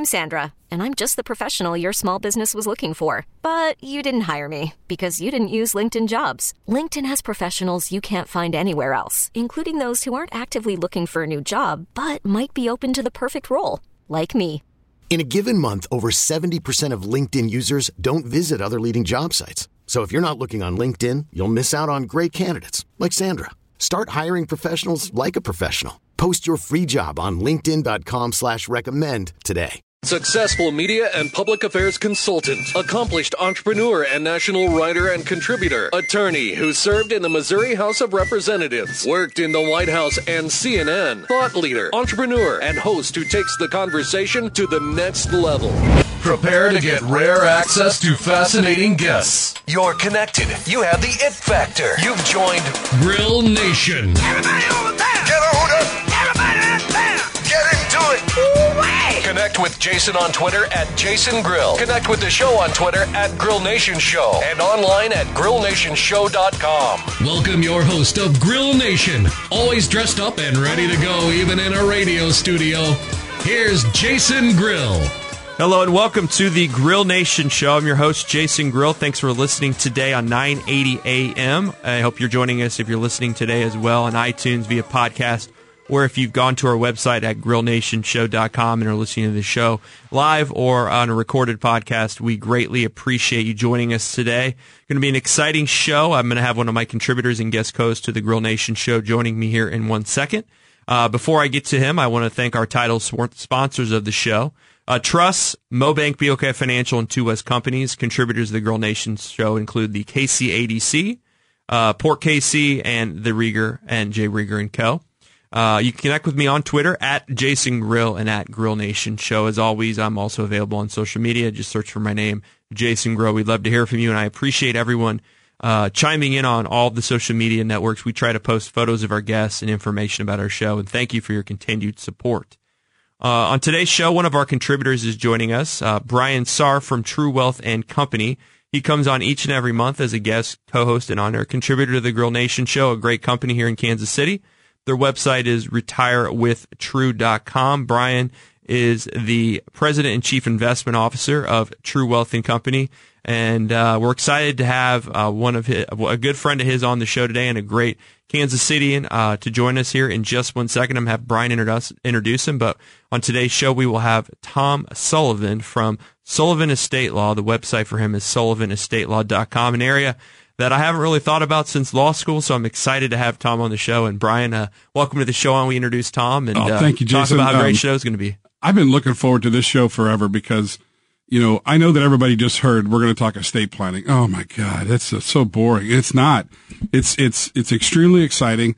I'm Sandra, and I'm just the professional your small business was looking for. But you didn't hire me because you didn't use LinkedIn Jobs. LinkedIn has professionals you can't find anywhere else, including those who aren't actively looking for a new job, but might be open to the perfect role, like me. In a given month, over 70% of LinkedIn users don't visit other leading job sites. So if you're not looking on LinkedIn, you'll miss out on great candidates like Sandra. Start hiring professionals like a professional. Post your free job on linkedin.com/recommend today. Successful media and public affairs consultant, accomplished entrepreneur and national writer and contributor, attorney who served in the Missouri House of Representatives, worked in the White House and CNN, thought leader, entrepreneur, and host who takes the conversation to the next level. Prepare to get rare access to fascinating guests. You're connected. You have the it factor. You've joined Grill Nation. Everybody over there! Get on up! Everybody out there! Get into it! Ooh-wee! Connect with Jason on Twitter at Jason Grill. Connect with the show on Twitter at Grill Nation Show and online at grillnationshow.com. Welcome your host of Grill Nation, always dressed up and ready to go even in a radio studio. Here's Jason Grill. Hello and welcome to the Grill Nation Show. I'm your host, Jason Grill. Thanks for listening today on 980 AM. I hope you're joining us if you're listening today as well on iTunes via podcast, or if you've gone to our website at grillnationshow.com and are listening to the show live or on a recorded podcast. We greatly appreciate you joining us today. Going to be an exciting show. I'm going to have one of my contributors and guest hosts to the Grill Nation Show joining me here in 1 second. Before I get to him, I want to thank our title sponsors of the show. Truss, Mobank, BOK Financial, and Two West Companies. Contributors of the Grill Nation Show include the KC ADC, Port KC, and the Rieger and J. Rieger & Co. You can connect with me on Twitter at Jason Grill and at Grill Nation Show. As always, I'm also available on social media. Just search for my name, Jason Grill. We'd love to hear from you, and I appreciate everyone chiming in on all the social media networks. We try to post photos of our guests and information about our show, and thank you for your continued support. On today's show, one of our contributors is joining us, Brian Saar from True Wealth and Company. He comes on each and every month as a guest, co-host, and on-air contributor to the Grill Nation Show, a great company here in Kansas City. Their website is retirewithtrue.com. Brian is the president and chief investment officer of True Wealth and Company, and we're excited to have a good friend of his on the show today and a great Kansas Cityan to join us here in just 1 second. I'm going to have Brian introduce him, but on today's show we will have Tom Sullivan from Sullivan Estate Law. The website for him is sullivanestatelaw.com, an area that I haven't really thought about since law school, so I'm excited to have Tom on the show. And Brian, welcome to the show. And we introduce Tom and thank you, Jason. Talk about how great show is going to be. I've been looking forward to this show forever because, I know that everybody just heard we're going to talk estate planning. Oh my God, that's so boring. It's not. It's extremely exciting.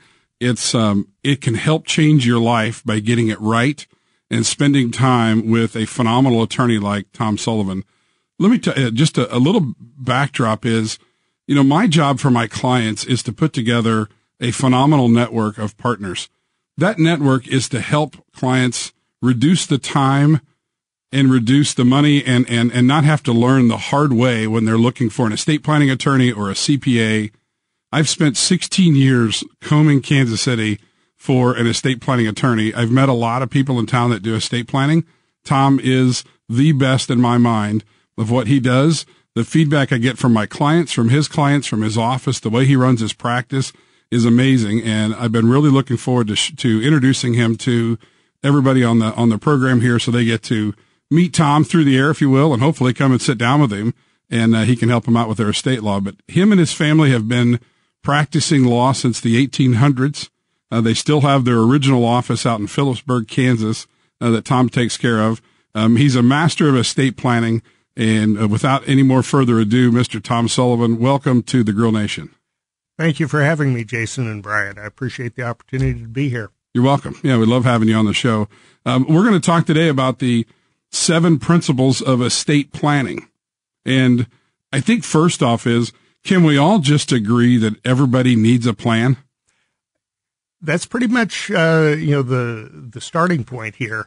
It can help change your life by getting it right and spending time with a phenomenal attorney like Tom Sullivan. Let me tell you, just a little backdrop is, my job for my clients is to put together a phenomenal network of partners. That network is to help clients reduce the time and reduce the money and not have to learn the hard way when they're looking for an estate planning attorney or a CPA. I've spent 16 years combing Kansas City for an estate planning attorney. I've met a lot of people in town that do estate planning. Tom is the best in my mind of what he does. The feedback I get from my clients, from his office, the way he runs his practice is amazing. And I've been really looking forward to introducing him to everybody on the program here, so they get to meet Tom through the air, if you will, and hopefully come and sit down with him, and he can help them out with their estate law. But him and his family have been practicing law since the 1800s. They still have their original office out in Phillipsburg, Kansas, that Tom takes care of. He's a master of estate planning. And without any more further ado, Mr. Tom Sullivan, welcome to the Grill Nation. Thank you for having me, Jason and Brian. I appreciate the opportunity to be here. You're welcome. Yeah, we love having you on the show. We're going to talk today about the 7 principles of estate planning. And I think first off can we all just agree that everybody needs a plan? That's pretty much, the starting point here.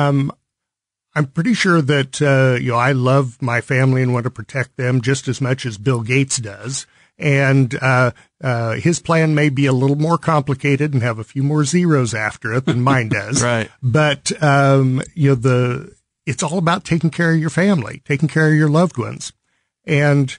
I'm pretty sure that, I love my family and want to protect them just as much as Bill Gates does. And his plan may be a little more complicated and have a few more zeros after it than mine does. Right. But, it's all about taking care of your family, taking care of your loved ones. And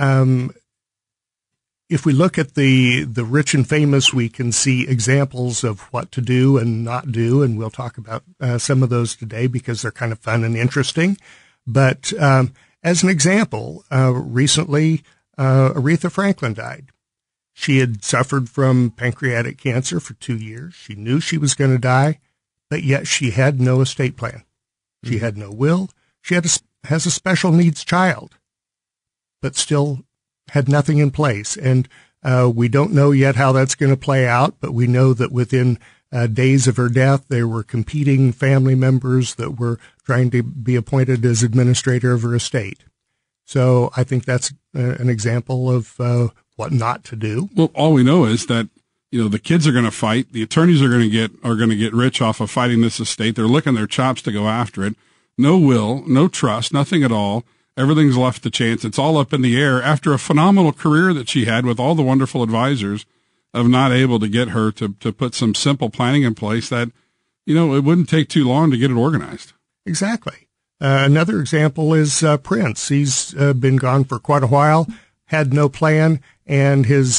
if we look at the rich and famous, we can see examples of what to do and not do, and we'll talk about some of those today because they're kind of fun and interesting. But as an example, recently Aretha Franklin died. She had suffered from pancreatic cancer for 2 years. She knew she was going to die, but yet she had no estate plan. She had no will. She has a special needs child, but still had nothing in place. And we don't know yet how that's going to play out, but we know that within days of her death, there were competing family members that were trying to be appointed as administrator of her estate. So I think that's an example of what not to do. Well, all we know is that, the kids are going to fight. The attorneys are going to get rich off of fighting this estate. They're licking their chops to go after it. No will, no trust, nothing at all. Everything's left to chance. It's all up in the air after a phenomenal career that she had with all the wonderful advisors of not able to get her to put some simple planning in place that, it wouldn't take too long to get it organized. Exactly. Another example is Prince. He's been gone for quite a while, had no plan, and his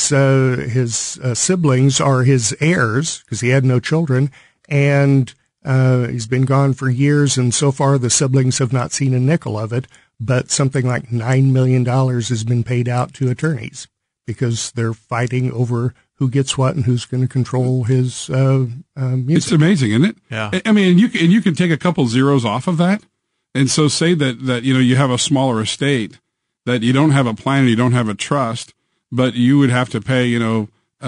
siblings are his heirs because he had no children, and he's been gone for years, and so far the siblings have not seen a nickel of it. But something like $9 million has been paid out to attorneys because they're fighting over who gets what and who's going to control his music. It's amazing, isn't it? Yeah. I mean, you can take a couple zeros off of that, and so say that you have a smaller estate, that you don't have a plan, you don't have a trust, but you would have to pay 10,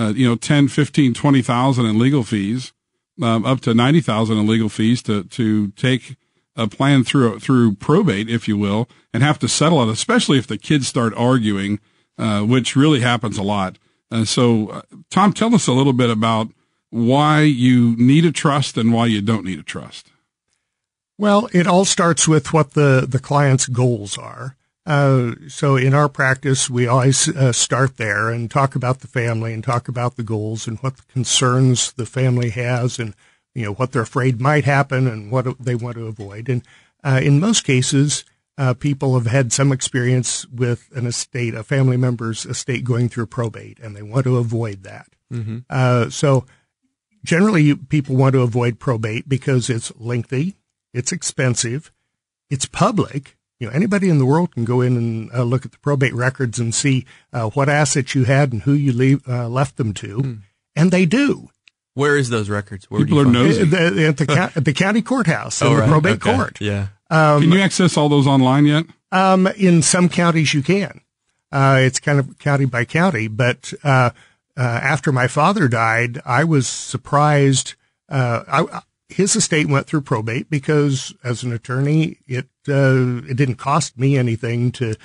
15, 20,000 in legal fees, up to 90,000 in legal fees to take a plan through probate, if you will, and have to settle it, especially if the kids start arguing, which really happens a lot. So, Tom, tell us a little bit about why you need a trust and why you don't need a trust. Well, it all starts with what the client's goals are. So in our practice, we always start there and talk about the family and talk about the goals and what the concerns the family has and what they're afraid might happen and what they want to avoid. And in most cases, people have had some experience with an estate, a family member's estate going through probate, and they want to avoid that. Mm-hmm. So generally, people want to avoid probate because it's lengthy, it's expensive, it's public. Anybody in the world can go in and look at the probate records and see what assets you had and who you left them to, and they do. Where is those records? People are nosy. At the county courthouse in the probate court. Yeah. Can you access all those online yet? In some counties you can. It's kind of county by county. But after my father died, I was surprised. His estate went through probate because, as an attorney, it didn't cost me anything to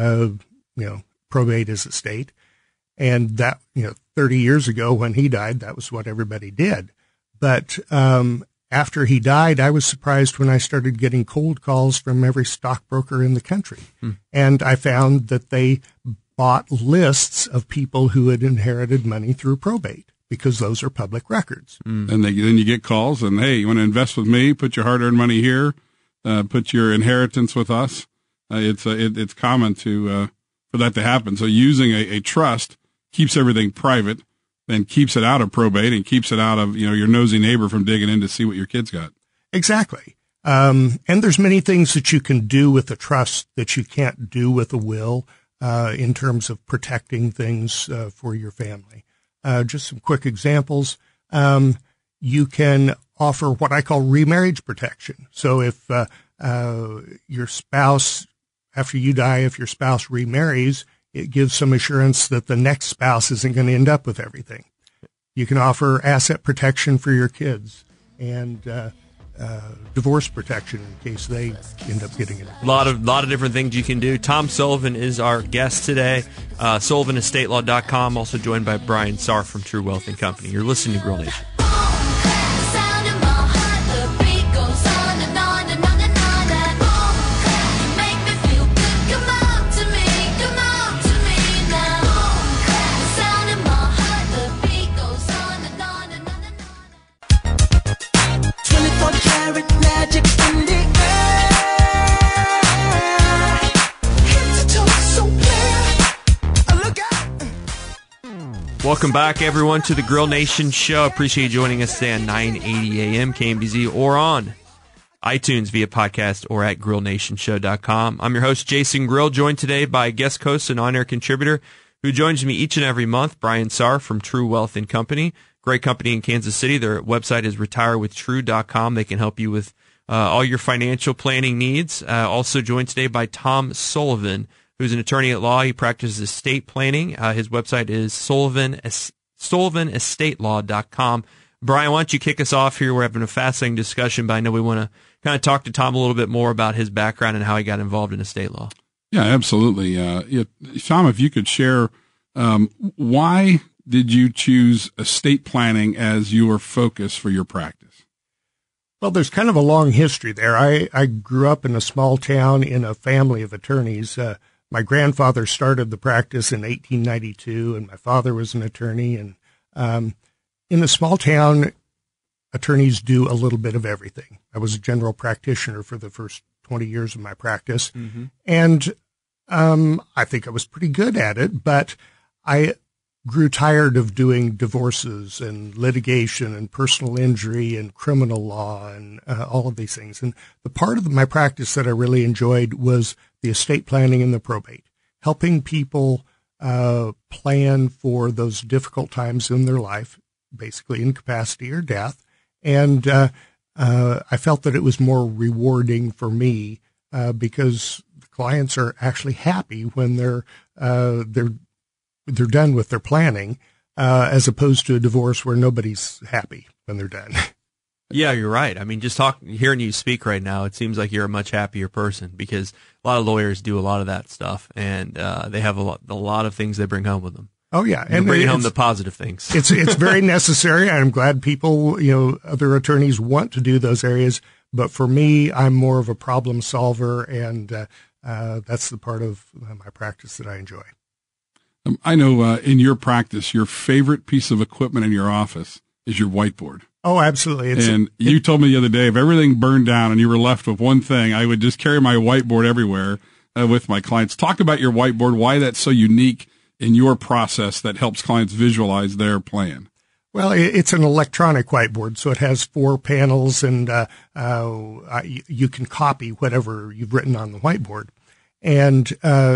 probate his estate. And that, 30 years ago when he died, that was what everybody did. But after he died, I was surprised when I started getting cold calls from every stockbroker in the country. And I found that they bought lists of people who had inherited money through probate because those are public records. And then you get calls and, hey, you want to invest with me? Put your hard-earned money here. Put your inheritance with us. It's common for that to happen. So using a trust keeps everything private and keeps it out of probate and keeps it out of, your nosy neighbor from digging in to see what your kid's got. Exactly. And there's many things that you can do with a trust that you can't do with a will, in terms of protecting things, for your family. Just some quick examples. You can offer what I call remarriage protection. So if, your spouse, after you die, if your spouse remarries, it gives some assurance that the next spouse isn't going to end up with everything. You can offer asset protection for your kids and divorce protection in case they end up getting it. A lot of different things you can do. Tom Sullivan is our guest today. SullivanEstatelaw.com, also joined by Brian Sarr from True Wealth & Company. You're listening to Grill Nation. Welcome back, everyone, to the Grill Nation Show. Appreciate you joining us today on 980 AM KMBZ or on iTunes via podcast or at grillnationshow.com. I'm your host, Jason Grill, joined today by guest host and on-air contributor who joins me each and every month, Brian Saar from True Wealth & Company. Great company in Kansas City. Their website is retirewithtrue.com. They can help you with all your financial planning needs. Also joined today by Tom Sullivan, who's an attorney at law. He practices estate planning. His website is sullivanestatelaw.com. Brian, why don't you kick us off here? We're having a fascinating discussion, but I know we want to kind of talk to Tom a little bit more about his background and how he got involved in estate law. Yeah, absolutely. Tom, if you could share, why did you choose estate planning as your focus for your practice? Well, there's kind of a long history there. I grew up in a small town in a family of attorneys. My grandfather started the practice in 1892, and my father was an attorney. And in a small town, attorneys do a little bit of everything. I was a general practitioner for the first 20 years of my practice, and I think I was pretty good at it, but I grew tired of doing divorces and litigation and personal injury and criminal law and all of these things. And the part of my practice that I really enjoyed was the estate planning and the probate, helping people plan for those difficult times in their life, basically incapacity or death. And I felt that it was more rewarding for me because the clients are actually happy when they're done with their planning, as opposed to a divorce where nobody's happy when they're done. Yeah, you're right. I mean, just hearing you speak right now, it seems like you're a much happier person because a lot of lawyers do a lot of that stuff, and they have a lot of things they bring home with them. Oh yeah, and bringing home the positive things. It's very necessary. I'm glad people, other attorneys want to do those areas, but for me, I'm more of a problem solver, and that's the part of my practice that I enjoy. I know in your practice, your favorite piece of equipment in your office is your whiteboard. Oh, absolutely. You told me the other day, if everything burned down and you were left with one thing, I would just carry my whiteboard everywhere with my clients. Talk about your whiteboard, why that's so unique in your process that helps clients visualize their plan. Well, it's an electronic whiteboard, so it has 4 panels, and you can copy whatever you've written on the whiteboard. And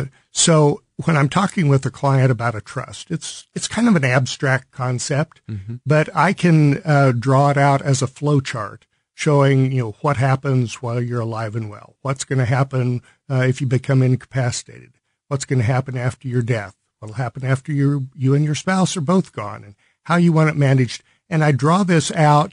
so when I'm talking with a client about a trust, it's kind of an abstract concept, but I can draw it out as a flow chart showing, what happens while you're alive and well. What's going to happen if you become incapacitated? What's going to happen after your death? What'll happen after you and your spouse are both gone, and how you want it managed. And I draw this out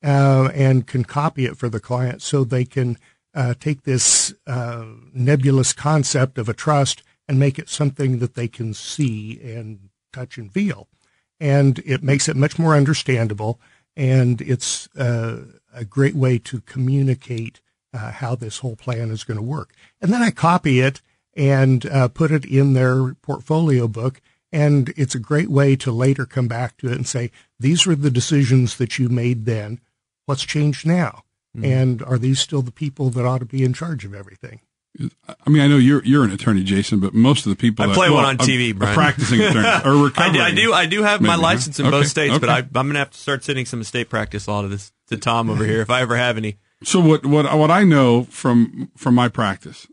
and can copy it for the client so they can take this nebulous concept of a trust and make it something that they can see and touch and feel. And it makes it much more understandable, and it's a great way to communicate how this whole plan is going to work. And then I copy it and put it in their portfolio book, and it's a great way to later come back to it and say, these were the decisions that you made then. What's changed now? And are these still the people that ought to be in charge of everything? I mean, I know you're an attorney, Jason, but most of the people I play one on TV, Brian. Practicing attorneys or recovering. I do have my license in both states, but I'm going to have to start sending some estate practice law to Tom over here if I ever have any. So what I know from my practice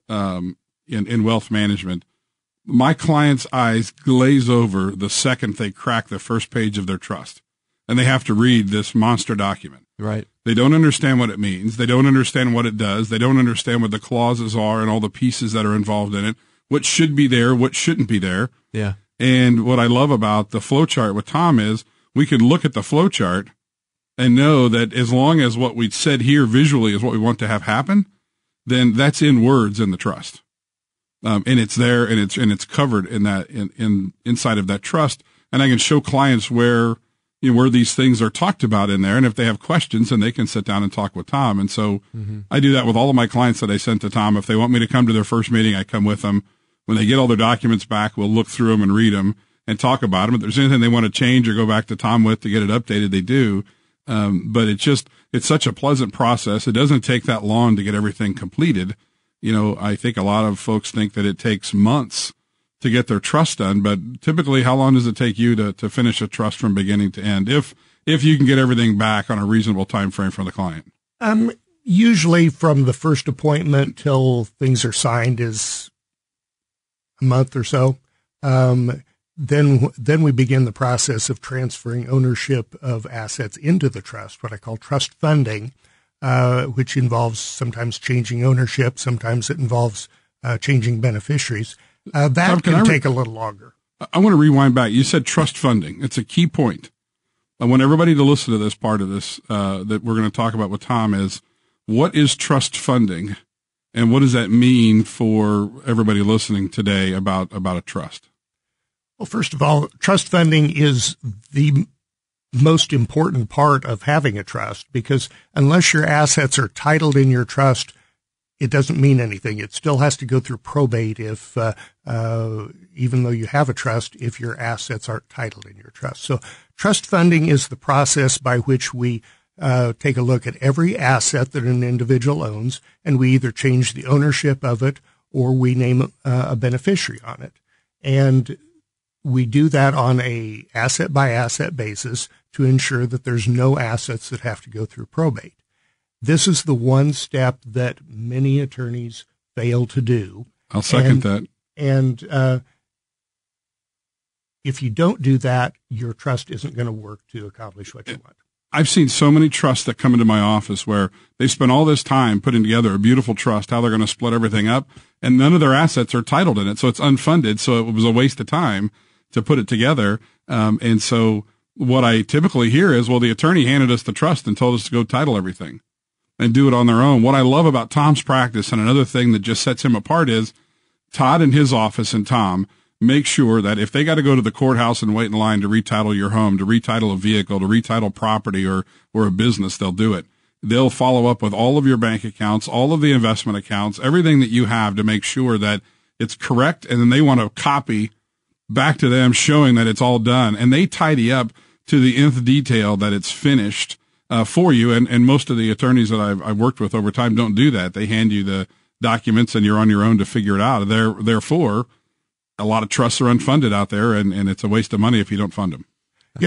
in wealth management, my clients' eyes glaze over the second they crack the first page of their trust, and they have to read this monster document. Right. They don't understand what it means. They don't understand what it does. They don't understand what the clauses are and all the pieces that are involved in it, what should be there, what shouldn't be there. Yeah. And what I love about the flow chart with Tom is we could look at the flow chart and know that as long as what we said here visually is what we want to have happen, then that's in words in the trust. And it's there and it's covered in that, in inside of that trust. And I can show clients where these things are talked about in there. And if they have questions, then they can sit down and talk with Tom. And so I do that with all of my clients that I send to Tom. If they want me to come to their first meeting, I come with them. When they get all their documents back, we'll look through them and read them and talk about them. If there's anything they want to change or go back to Tom with to get it updated, they do. But it's such a pleasant process. It doesn't take that long to get everything completed. I think a lot of folks think that it takes months to get their trust done. But typically, how long does it take you to finish a trust from beginning to end, if you can get everything back on a reasonable time frame for the client? Usually from the first appointment till things are signed is a month or so. Then we begin the process of transferring ownership of assets into the trust, what I call trust funding, which involves sometimes changing ownership. Sometimes it involves changing beneficiaries. That can take a little longer. I want to rewind back. You said trust funding. It's a key point. I want everybody to listen to this part of this that we're going to talk about with Tom is, what is trust funding, and what does that mean for everybody listening today about a trust? Well, first of all, trust funding is the most important part of having a trust, because unless your assets are titled in your trust, it doesn't mean anything. It still has to go through probate if, even though you have a trust, if your assets aren't titled in your trust. So trust funding is the process by which we take a look at every asset that an individual owns, and we either change the ownership of it or we name a beneficiary on it. And we do that on a asset by asset basis to ensure that there's no assets that have to go through probate. This is the one step that many attorneys fail to do. I'll second that. And if you don't do that, your trust isn't going to work to accomplish what you want. I've seen so many trusts that come into my office where they spend all this time putting together a beautiful trust, how they're going to split everything up, and none of their assets are titled in it. So it's unfunded. So it was a waste of time to put it together. And so what I typically hear is, well, the attorney handed us the trust and told us to go title everything and do it on their own. What I love about Tom's practice, and another thing that just sets him apart, is Todd and his office and Tom make sure that if they got to go to the courthouse and wait in line to retitle your home, to retitle a vehicle, to retitle property or a business, they'll do it. They'll follow up with all of your bank accounts, all of the investment accounts, everything that you have to make sure that it's correct. And then they want a copy back to them showing that it's all done. And they tidy up to the nth detail that it's finished for you. And most of the attorneys that I've worked with over time don't do that. They hand you the documents and you're on your own to figure it out. Therefore, a lot of trusts are unfunded out there, and it's a waste of money if you don't fund them. Yeah,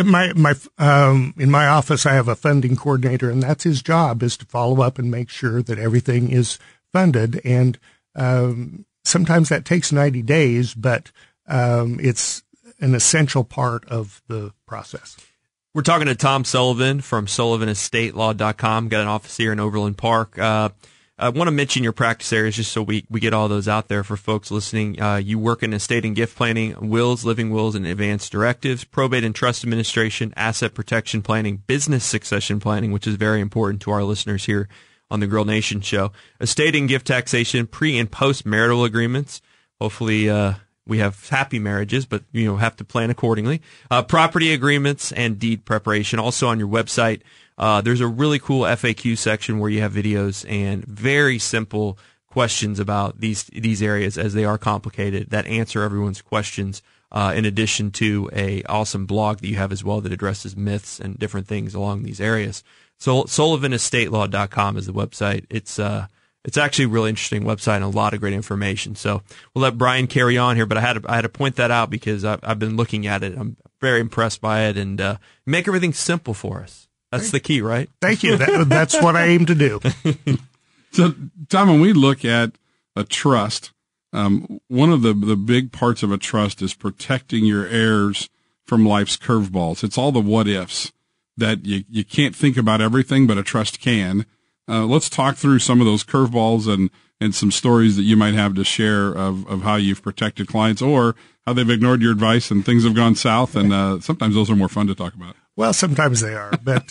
in my office, I have a funding coordinator, and that's his job, is to follow up and make sure that everything is funded. And sometimes that takes 90 days, but it's an essential part of the process. We're talking to Tom Sullivan from SullivanEstateLaw.com. Got an office here in Overland Park. I want to mention your practice areas just so we get all those out there for folks listening. You work in estate and gift planning, wills, living wills, and advance directives, probate and trust administration, asset protection planning, business succession planning, which is very important to our listeners here on the Grill Nation show, estate and gift taxation, pre- and post-marital agreements. Hopefully we have happy marriages, but have to plan accordingly. Property agreements and deed preparation. Also on your website, there's a really cool FAQ section where you have videos and very simple questions about these areas, as they are complicated, that answer everyone's questions, in addition to a awesome blog that you have as well that addresses myths and different things along these areas. So SullivanEstateLaw.com is the website. It's actually a really interesting website and a lot of great information. So we'll let Brian carry on here, but I had to point that out because I've been looking at it. I'm very impressed by it, and make everything simple for us. That's the key, right? Thank you. That's what I aim to do. So, Tom, when we look at a trust, one of the big parts of a trust is protecting your heirs from life's curveballs. It's all the what ifs that you can't think about everything, but a trust can. Let's talk through some of those curveballs and some stories that you might have to share of how you've protected clients or how they've ignored your advice and things have gone south. And sometimes those are more fun to talk about. Well, sometimes they are, but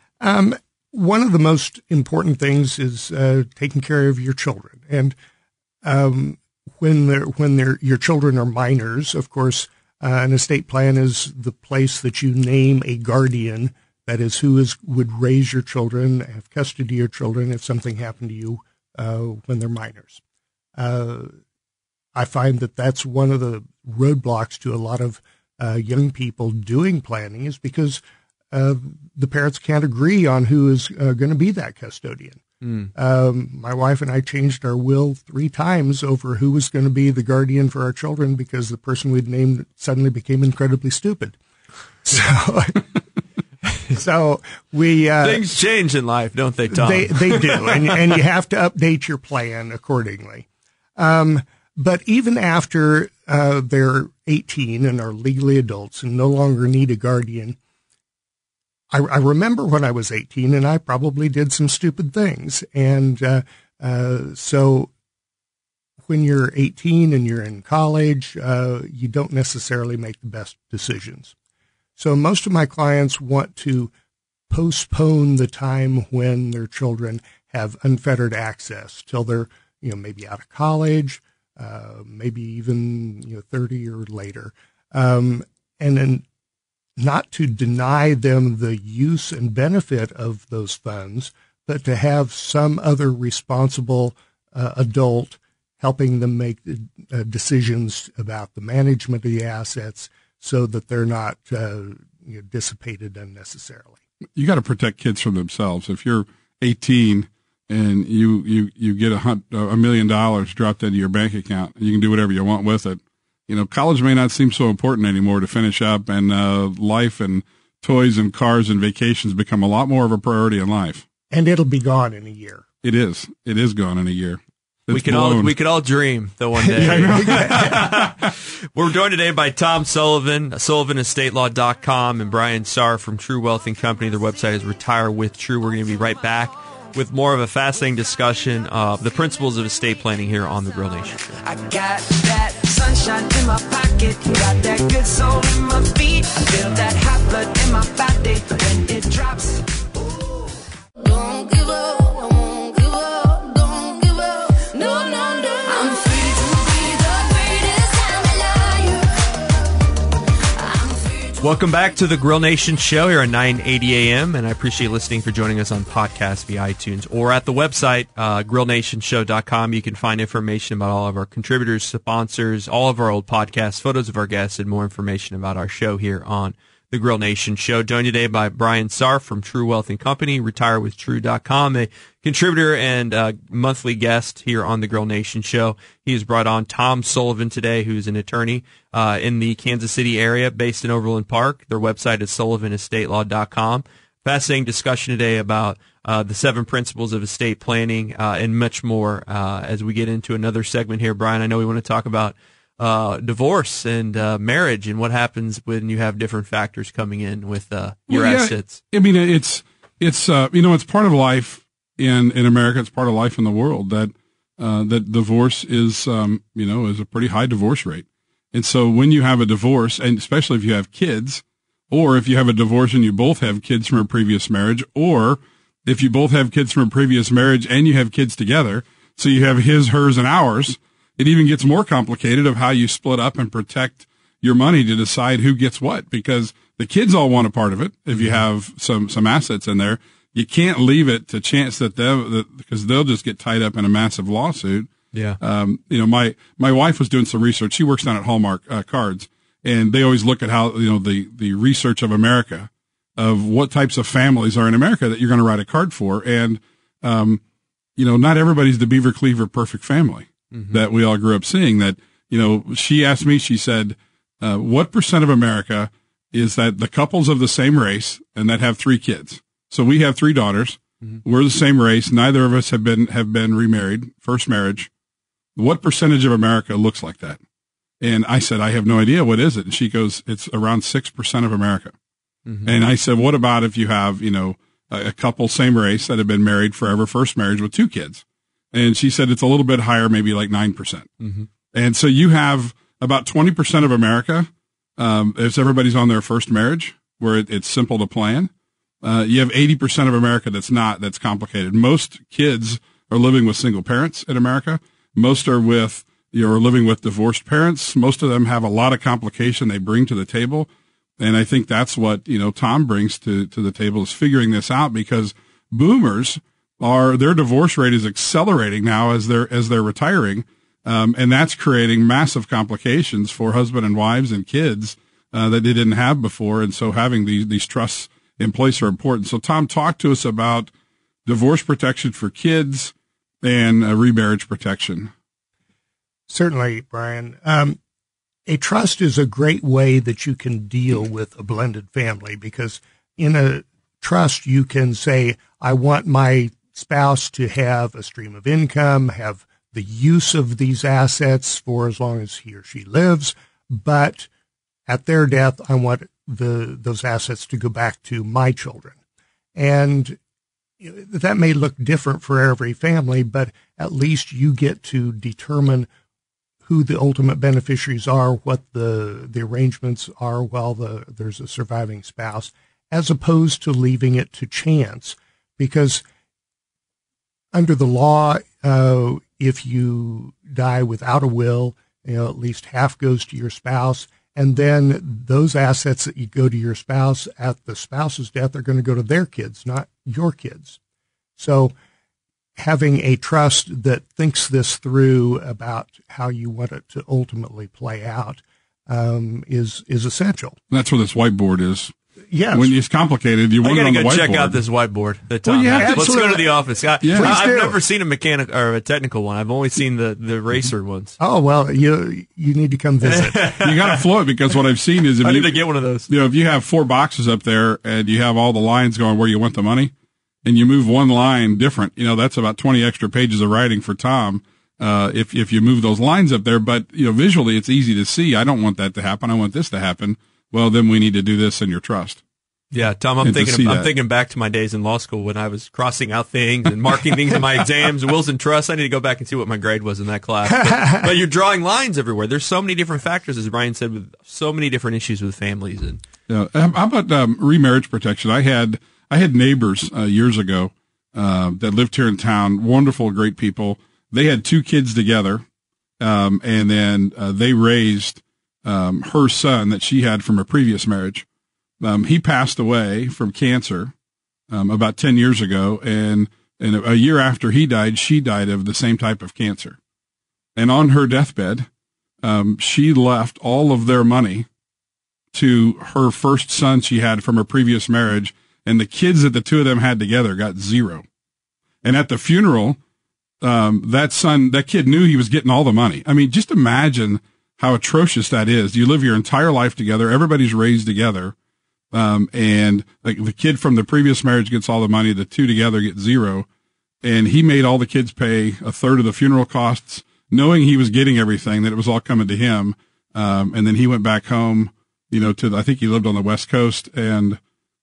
one of the most important things is taking care of your children. And when your children are minors, of course, an estate plan is the place that you name a guardian, that is, who would raise your children, have custody of your children if something happened to you when they're minors. I find that that's one of the roadblocks to a lot of young people doing planning, is because the parents can't agree on who is going to be that custodian. My wife and I changed our will 3 times over who was going to be the guardian for our children because the person we'd named suddenly became incredibly stupid. So we things change in life, don't they, Tom? They do, and you have to update your plan accordingly. But even after they're 18 and are legally adults and no longer need a guardian, I remember when I was 18 and I probably did some stupid things. And so when you're 18 and you're in college, you don't necessarily make the best decisions. So most of my clients want to postpone the time when their children have unfettered access till they're, maybe out of college, maybe even, 30 or later. And then not to deny them the use and benefit of those funds, but to have some other responsible adult helping them make decisions about the management of the assets so that they're not dissipated unnecessarily. You got to protect kids from themselves. If you're 18 and you get $1 million dropped into your bank account, you can do whatever you want with it. College may not seem so important anymore to finish up, and life and toys and cars and vacations become a lot more of a priority in life. And it'll be gone in a year. It is gone in a year. We could all dream that one day. We're joined today by Tom Sullivan, SullivanEstatelaw.com, and Brian Sarr from True Wealth & Company. Their website is Retire with True. We're going to be right back with more of a fascinating discussion of the principles of estate planning here on the Grill Nation Show. I got that sunshine in my pocket, got that good soul in my feet. I feel that hot blood in my body when it drops. Ooh. Don't give up. Welcome back to the Grill Nation Show here at 980 a.m., and I appreciate listening for joining us on podcast via iTunes or at the website, grillnationshow.com. You can find information about all of our contributors, sponsors, all of our old podcasts, photos of our guests, and more information about our show here on the Grill Nation Show. Joined today by Brian Sarr from True Wealth & Company, retirewithtrue.com, a contributor and monthly guest here on the Grill Nation Show. He has brought on Tom Sullivan today, who's an attorney in the Kansas City area, based in Overland Park. Their website is SullivanEstatelaw.com. Fascinating discussion today about the 7 principles of estate planning and much more as we get into another segment here. Brian, I know we want to talk about divorce and marriage and what happens when you have different factors coming in with your assets. I mean, it's part of life in America. It's part of life in the world that divorce is is a pretty high divorce rate. And so when you have a divorce, and especially if you have kids, or if you have a divorce and you both have kids from a previous marriage, or if you both have kids from a previous marriage and you have kids together, so you have his, hers, and ours, it even gets more complicated of how you split up and protect your money to decide who gets what, because the kids all want a part of it. If you have some assets in there, you can't leave it to chance because they'll just get tied up in a massive lawsuit. Yeah. My wife was doing some research. She works down at Hallmark Cards, and they always look at how, the research of America, of what types of families are in America that you're going to write a card for. And, not everybody's the Beaver Cleaver perfect family that we all grew up seeing. That, she asked me, she said, what % of America is that the couples of the same race and that have 3 kids? So we have 3 daughters. We're the same race. Neither of us have been remarried, first marriage. What percentage of America looks like that? And I said, I have no idea. What is it? And she goes, it's around 6% of America. And I said, what about if you have, a couple same race that have been married forever, first marriage with 2 kids? And she said it's a little bit higher, maybe like 9%. And so you have about 20% of America, if everybody's on their first marriage, where it's simple to plan. You have 80% of America that's complicated. Most kids are living with single parents in America. Most are living with divorced parents. Most of them have a lot of complication they bring to the table. And I think that's what, Tom brings to the table, is figuring this out, because boomers their divorce rate is accelerating now as they're retiring. And that's creating massive complications for husband and wives and kids, that they didn't have before. And so having these trusts in place are important. So Tom, talk to us about, divorce protection for kids and remarriage protection. Certainly, Brian. A trust is a great way that you can deal with a blended family, because in a trust you can say, I want my spouse to have a stream of income, have the use of these assets for as long as he or she lives, but at their death, I want those assets to go back to my children. And that may look different for every family, but at least you get to determine who the ultimate beneficiaries are, what the arrangements are while there's a surviving spouse, as opposed to leaving it to chance. Because under the law, if you die without a will, at least half goes to your spouse, and then those assets that you go to your spouse at the spouse's death are going to go to their kids, not your kids. So having a trust that thinks this through about how you want it to ultimately play out is essential. That's where this whiteboard is. Yes. When it's complicated, you want it on the whiteboard. I got to go check out this whiteboard that Tom has. Let's go to the office. I've never seen a mechanic or a technical one. I've only seen the racer ones. Oh, well, you need to come visit. You got to float, because what I've seen is I need to get one of those. If you have 4 boxes up there and you have all the lines going where you want the money, and you move one line different, that's about 20 extra pages of writing for Tom. If you move those lines up there, but visually it's easy to see. I don't want that to happen. I want this to happen. Well, then we need to do this in your trust. Yeah, Tom, I'm thinking back to my days in law school when I was crossing out things and marking things in my exams, wills and trusts. I need to go back and see what my grade was in that class. But you're drawing lines everywhere. There's so many different factors, as Brian said, with so many different issues with families. And how about remarriage protection? I had neighbors years ago that lived here in town. Wonderful, great people. They had 2 kids together, and then they raised her son that she had from a previous marriage. He passed away from cancer about 10 years ago, and a year after he died, she died of the same type of cancer. And on her deathbed, she left all of their money to her first son she had from her previous marriage, and the kids that the 2 of them had together got 0. And at the funeral, that kid knew he was getting all the money. I mean, just imagine how atrocious that is. You live your entire life together. Everybody's raised together. And like the kid from the previous marriage gets all the money. The 2 together get 0. And he made all the kids pay a third of the funeral costs, knowing he was getting everything, that it was all coming to him. And then he went back home, I think he lived on the West Coast. And,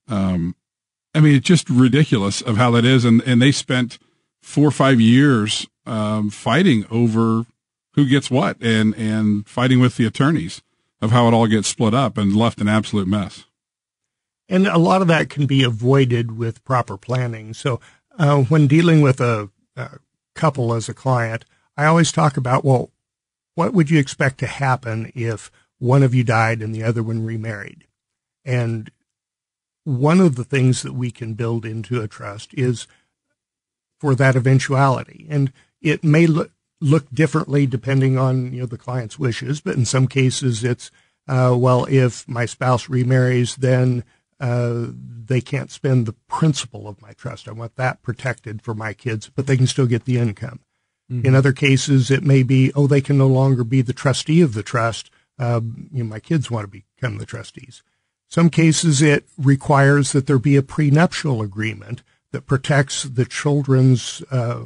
it's just ridiculous of how that is. And they spent 4 or 5 years, fighting over who gets what, and fighting with the attorneys of how it all gets split up, and left an absolute mess. And a lot of that can be avoided with proper planning. So when dealing with a couple as a client, I always talk about, well, what would you expect to happen if one of you died and the other one remarried? And one of the things that we can build into a trust is for that eventuality. And it may look differently depending on the client's wishes, but in some cases it's, if my spouse remarries, then they can't spend the principal of my trust. I want that protected for my kids, but they can still get the income. Mm-hmm. In other cases, it may be, they can no longer be the trustee of the trust. My kids want to become the trustees. Some cases, it requires that there be a prenuptial agreement that protects the children's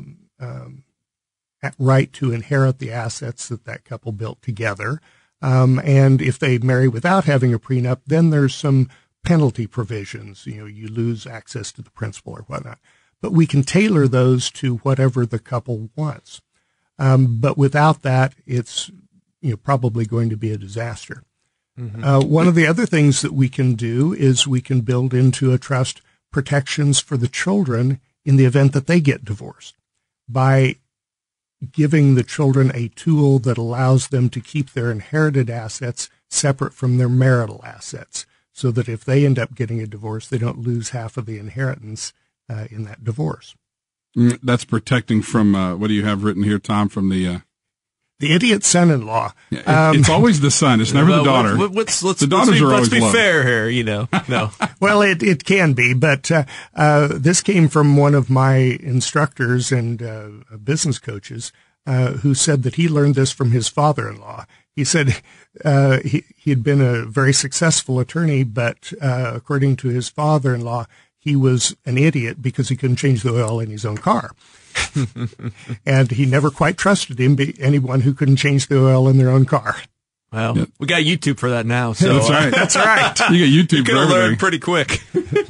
right to inherit the assets that couple built together. And if they marry without having a prenup, then there's some penalty provisions. You lose access to the principal or whatnot. But we can tailor those to whatever the couple wants. But without that, it's probably going to be a disaster. Mm-hmm. One of the other things that we can do is we can build into a trust protections for the children in the event that they get divorced by giving the children a tool that allows them to keep their inherited assets separate from their marital assets, so that if they end up getting a divorce, they don't lose half of the inheritance in that divorce. That's protecting from, what do you have written here, Tom, from the The idiot son-in-law. It's always the son. It's never the daughter. Let's be love. fair here, No. Well, it can be, but this came from one of my instructors and business coaches who said that he learned this from his father-in-law. He said he had been a very successful attorney, but according to his father-in-law, he was an idiot because he couldn't change the oil in his own car. And he never quite trusted anyone who couldn't change the oil in their own car. Well, we got YouTube for that now. So that's right. That's right. You got YouTube you for everything. learn pretty quick.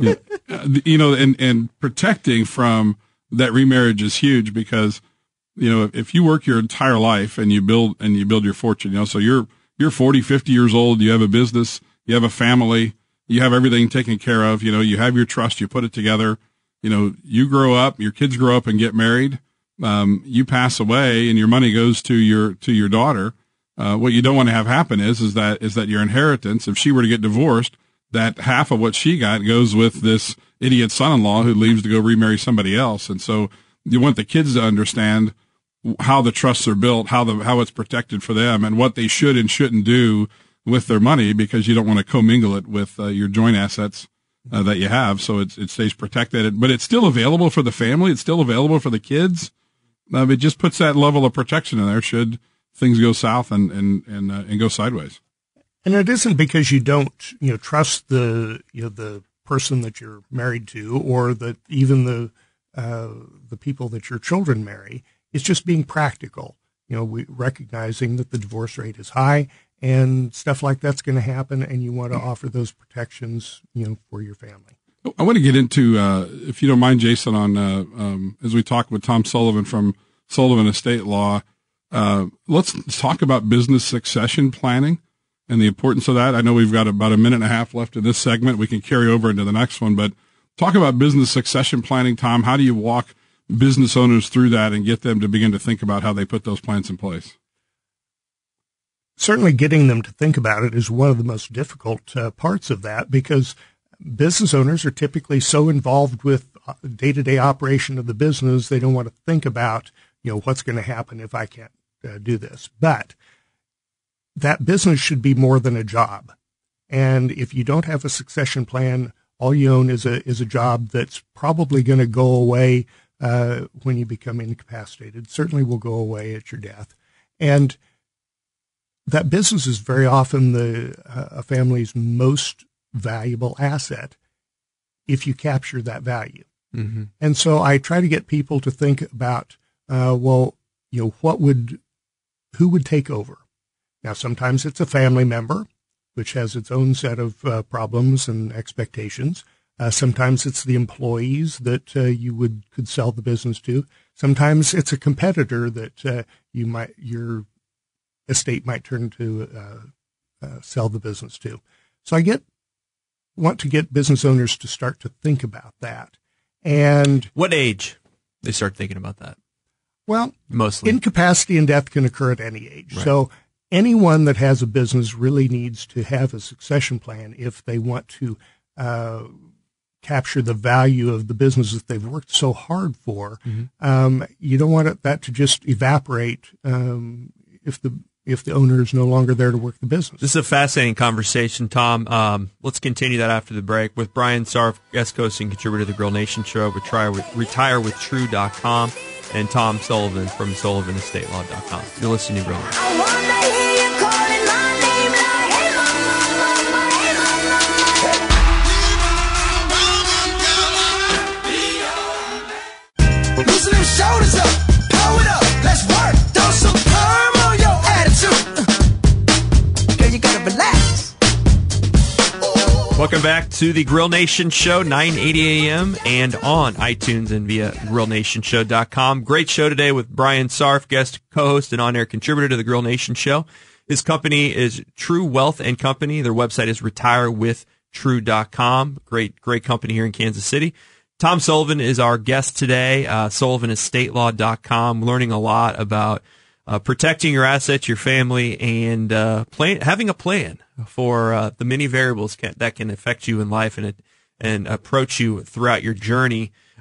And protecting from that remarriage is huge because, if you work your entire life and you build your fortune, so you're 40, 50 years old, you have a business, you have a family, you have everything taken care of, you have your trust, you put it together. You grow up, your kids grow up and get married. You pass away and your money goes to your daughter. What you don't want to have happen is that your inheritance, if she were to get divorced, that half of what she got goes with this idiot son-in-law who leaves to go remarry somebody else. And so you want the kids to understand how the trusts are built, how it's protected for them and what they should and shouldn't do with their money because you don't want to commingle it with your joint assets. That you have, so it stays protected, but it's still available for the family. It's still available for the kids. It just puts that level of protection in there should things go south and go sideways. And it isn't because you don't trust the person that you're married to or that even the people that your children marry. It's just being practical. Recognizing that the divorce rate is high. And stuff like that's going to happen, and you want to offer those protections, for your family. I want to get into, if you don't mind, Jason, on as we talk with Tom Sullivan from Sullivan Estate Law. Let's talk about business succession planning and the importance of that. I know we've got about a minute and a half left in this segment. We can carry over into the next one, but talk about business succession planning, Tom. How do you walk business owners through that and get them to begin to think about how they put those plans in place? Certainly getting them to think about it is one of the most difficult parts of that because business owners are typically so involved with day-to-day operation of the business, they don't want to think about, what's going to happen if I can't do this. But that business should be more than a job. And if you don't have a succession plan, all you own is a job that's probably going to go away when you become incapacitated. Certainly will go away at your death. And that business is very often a family's most valuable asset if you capture that value. Mm-hmm. And so I try to get people to think about, who would take over? Now, sometimes it's a family member, which has its own set of problems and expectations. Sometimes it's the employees that you could sell the business to. Sometimes it's a competitor that your estate might turn to sell the business to. So I want to get business owners to start to think about that. And what age they start thinking about that? Well, mostly incapacity and death can occur at any age. Right. So anyone that has a business really needs to have a succession plan if they want to capture the value of the business that they've worked so hard for. Mm-hmm. You don't want that to just evaporate if the owner is no longer there to work the business. This is a fascinating conversation, Tom. Let's continue that after the break with Brian Sarf, guest host and contributor to the Grill Nation Show, retirewithtrue.com, and Tom Sullivan from SullivanEstatelaw.com. You're listening to Grill Nation. I wanna hear you calling my name like, hey mama, hey mama. Loosen them shoulders up, pull it up, let's work, throw some perm on your attitude. Girl, you gotta relax. Welcome back to the Grill Nation Show, 9:80 a.m. and on iTunes and via GrillNationShow.com. Great show today with Brian Sarf, guest co-host and on-air contributor to the Grill Nation Show. His company is True Wealth and Company. Their website is retirewithtrue.com. Great company here in Kansas City. Tom Sullivan is our guest today, SullivanEstatelaw.com, learning a lot about protecting your assets, your family, and having a plan for the many variables that can affect you in life and approach you throughout your journey.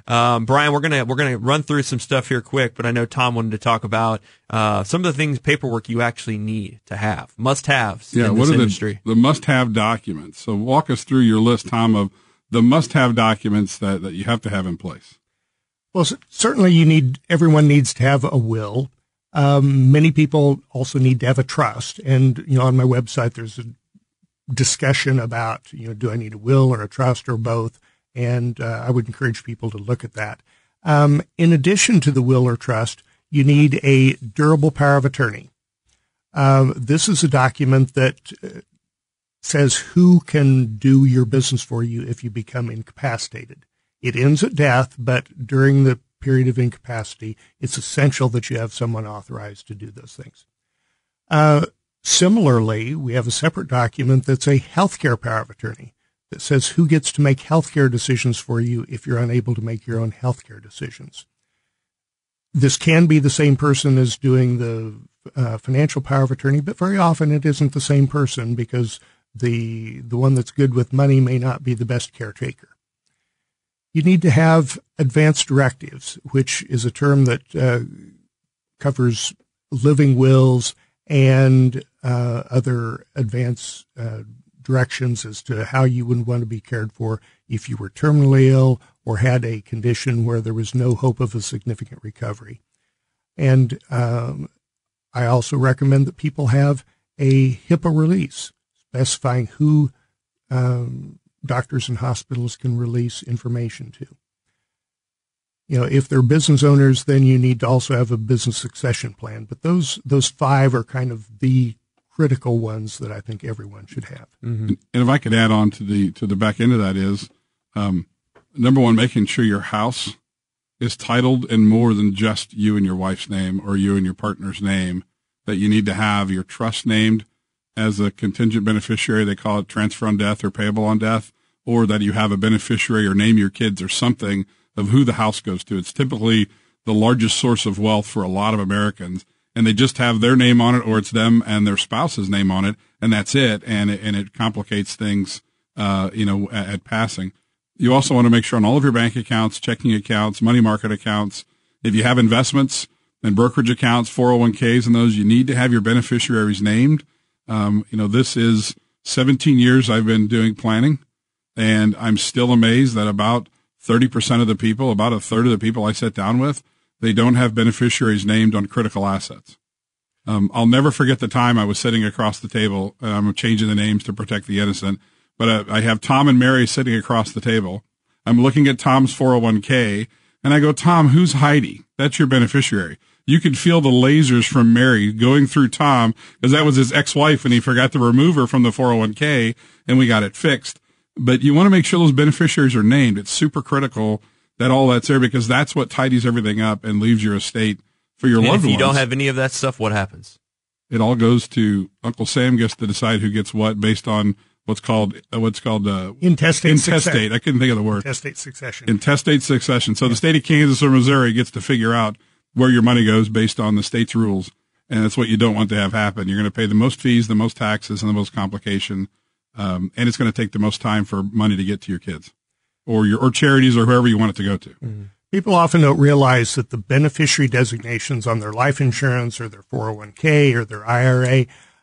Brian, we're gonna run through some stuff here quick, but I know Tom wanted to talk about some of the paperwork you actually need to have, must-haves in this industry. The must-have documents? So walk us through your list, Tom, of the must-have documents that you have to have in place. Well, certainly everyone needs to have a will. Many people also need to have a trust. And, on my website, there's a discussion about, do I need a will or a trust or both? And I would encourage people to look at that. In addition to the will or trust, you need a durable power of attorney. This is a document that says who can do your business for you if you become incapacitated. It ends at death, but during the period of incapacity, it's essential that you have someone authorized to do those things. Similarly, we have a separate document that's a healthcare power of attorney that says who gets to make healthcare decisions for you if you're unable to make your own healthcare decisions. This can be the same person as doing the financial power of attorney, but very often it isn't the same person because the one that's good with money may not be the best caretaker. You need to have advanced directives, which is a term that covers living wills and other advanced directions as to how you would want to be cared for if you were terminally ill or had a condition where there was no hope of a significant recovery. And I also recommend that people have a HIPAA release specifying who doctors and hospitals can release information to. If they're business owners, then you need to also have a business succession plan. But those 5 are kind of the critical ones that I think everyone should have. Mm-hmm. And if I could add on to the back end of that is, number one, making sure your house is titled in more than just you and your wife's name or you and your partner's name, that you need to have your trust named as a contingent beneficiary. They call it transfer on death or payable on death, or that you have a beneficiary or name your kids or something of who the house goes to. It's typically the largest source of wealth for a lot of Americans, and they just have their name on it, or it's them and their spouse's name on it, and that's it. And it complicates things, at passing. You also want to make sure on all of your bank accounts, checking accounts, money market accounts, if you have investments and brokerage accounts, 401ks and those, you need to have your beneficiaries named. This is 17 years I've been doing planning, and I'm still amazed that about 30% of the people, about a third of the people I sit down with, they don't have beneficiaries named on critical assets. I'll never forget the time I was sitting across the table, and I'm changing the names to protect the innocent, but I have Tom and Mary sitting across the table. I'm looking at Tom's 401k, and I go, Tom, who's Heidi? That's your beneficiary. You could feel the lasers from Mary going through Tom, because that was his ex-wife, and he forgot to remove her from the 401k, and we got it fixed. But you want to make sure those beneficiaries are named. It's super critical that all that's there, because that's what tidies everything up and leaves your estate for your loved ones. If you don't have any of that stuff, what happens? It all goes to Uncle Sam gets to decide who gets what based on what's called intestate. I couldn't think of the word. Intestate succession. Intestate succession. So the state of Kansas or Missouri gets to figure out where your money goes based on the state's rules, and that's what you don't want to have happen. You're going to pay the most fees, the most taxes, and the most complication, and it's going to take the most time for money to get to your kids or charities or whoever you want it to go to. Mm-hmm. People often don't realize that the beneficiary designations on their life insurance or their 401k or their IRA,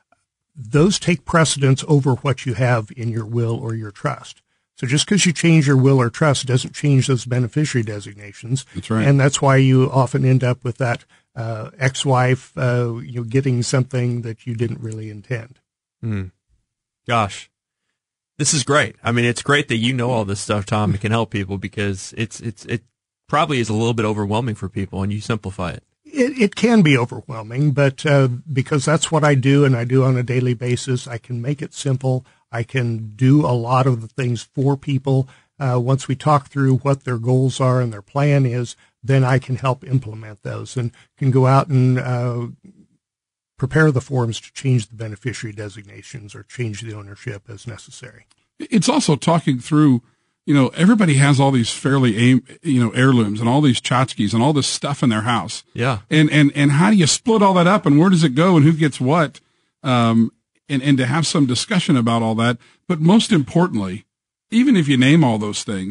those take precedence over what you have in your will or your trust. So just because you change your will or trust doesn't change those beneficiary designations. That's right. And that's why you often end up with that ex-wife getting something that you didn't really intend. Mm. Gosh. This is great. I mean, it's great that you know all this stuff, Tom, and can help people, because it probably is a little bit overwhelming for people, and you simplify it. It can be overwhelming, but because that's what I do and I do on a daily basis, I can make it simple. I can do a lot of the things for people. Once we talk through what their goals are and their plan is, then I can help implement those and can go out and prepare the forms to change the beneficiary designations or change the ownership as necessary. It's also talking through, everybody has all these fairly, heirlooms and all these tchotchkes and all this stuff in their house. Yeah. And how do you split all that up, and where does it go, and who gets what? And to have some discussion about all that. But most importantly, even if you name all those things,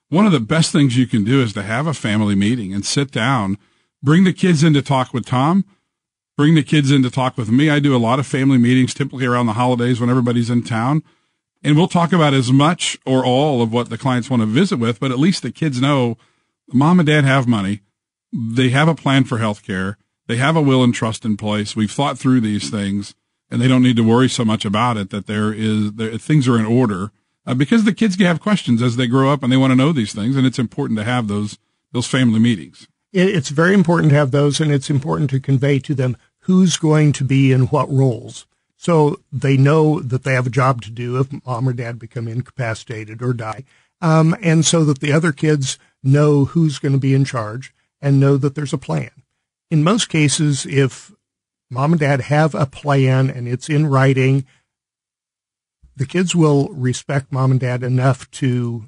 one of the best things you can do is to have a family meeting and sit down, bring the kids in to talk with Tom, bring the kids in to talk with me. I do a lot of family meetings, typically around the holidays when everybody's in town. And we'll talk about as much or all of what the clients want to visit with, but at least the kids know mom and dad have money. They have a plan for health care. They have a will and trust in place. We've thought through these things, and they don't need to worry so much about it, that things are in order, because the kids have questions as they grow up and they want to know these things. And it's important to have those family meetings. It's very important to have those, and it's important to convey to them who's going to be in what roles. So they know that they have a job to do if mom or dad become incapacitated or die. And so that the other kids know who's going to be in charge and know that there's a plan. In most cases, if mom and dad have a plan and it's in writing, the kids will respect mom and dad enough to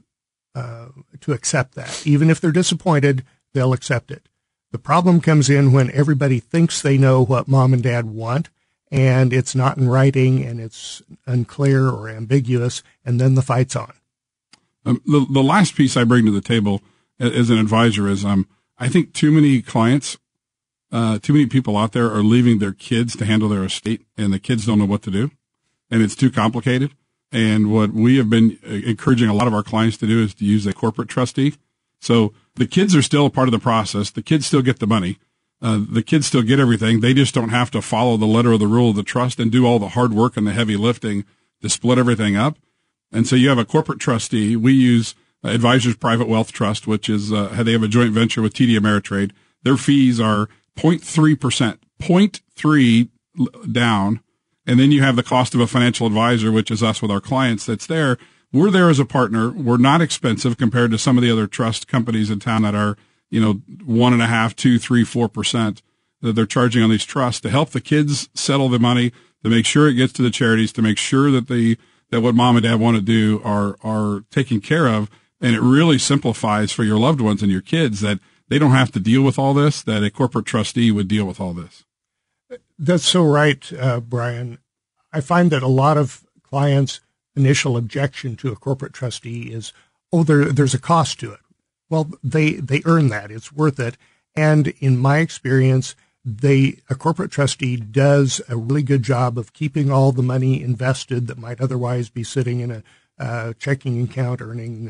accept that. Even if they're disappointed, they'll accept it. The problem comes in when everybody thinks they know what mom and dad want, and it's not in writing, and it's unclear or ambiguous, and then the fight's on. The last piece I bring to the table as an advisor is I think too many clients, too many people out there are leaving their kids to handle their estate, and the kids don't know what to do, and it's too complicated. And what we have been encouraging a lot of our clients to do is to use a corporate trustee. So the kids are still a part of the process. The kids still get the money. The kids still get everything. They just don't have to follow the letter of the rule of the trust and do all the hard work and the heavy lifting to split everything up. And so you have a corporate trustee. We use Advisors Private Wealth Trust, which is they have a joint venture with TD Ameritrade. Their fees are 0.3%, 0.3 down. And then you have the cost of a financial advisor, which is us with our clients that's there. We're there as a partner. We're not expensive compared to some of the other trust companies in town that are, 1.5%, 2%, 3%, 4% that they're charging on these trusts to help the kids settle the money, to make sure it gets to the charities, to make sure that that what mom and dad want to do are taken care of. And it really simplifies for your loved ones and your kids that they don't have to deal with all this, that a corporate trustee would deal with all this. That's so right, Brian. I find that a lot of clients' initial objection to a corporate trustee is, there's a cost to it. Well, they earn that. It's worth it. And in my experience, a corporate trustee does a really good job of keeping all the money invested that might otherwise be sitting in a checking account earning,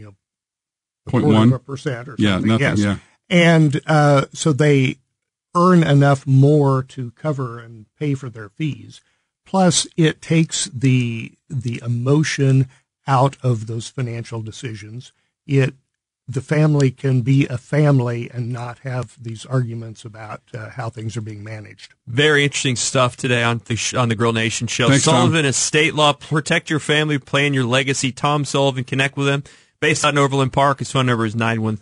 0.1% or something. Yeah, nothing. Yes. Yeah. And so they earn enough more to cover and pay for their fees. Plus, it takes the emotion out of those financial decisions. The family can be a family and not have these arguments about how things are being managed. Very interesting stuff today on the Grill Nation show. Thanks, Sullivan Tom. Estate Law. Protect your family, plan your legacy. Tom Sullivan, connect with him. Based out in Overland Park. His phone number is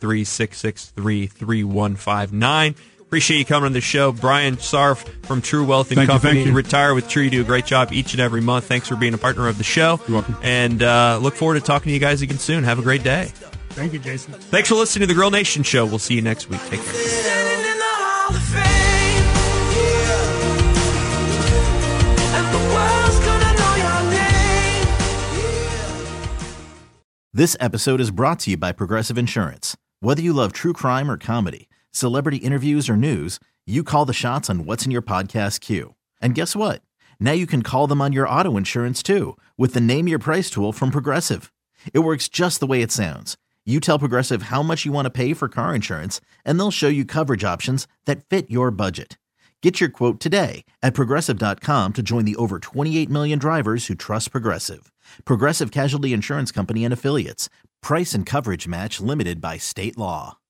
913-663-3159. Appreciate you coming on the show. Brian Sarf from True Wealth and Company. Thank you. Retire with True. You do a great job each and every month. Thanks for being a partner of the show. You're welcome. And look forward to talking to you guys again soon. Have a great day. Thank you, Jason. Thanks for listening to the Grill Nation show. We'll see you next week. Take care. Standing in the Hall of Fame, and the world's gonna know your name. This episode is brought to you by Progressive Insurance. Whether you love true crime or comedy, celebrity interviews or news, you call the shots on what's in your podcast queue. And guess what? Now you can call them on your auto insurance too with the Name Your Price tool from Progressive. It works just the way it sounds. You tell Progressive how much you want to pay for car insurance, and they'll show you coverage options that fit your budget. Get your quote today at Progressive.com to join the over 28 million drivers who trust Progressive. Progressive Casualty Insurance Company and Affiliates. Price and coverage match limited by state law.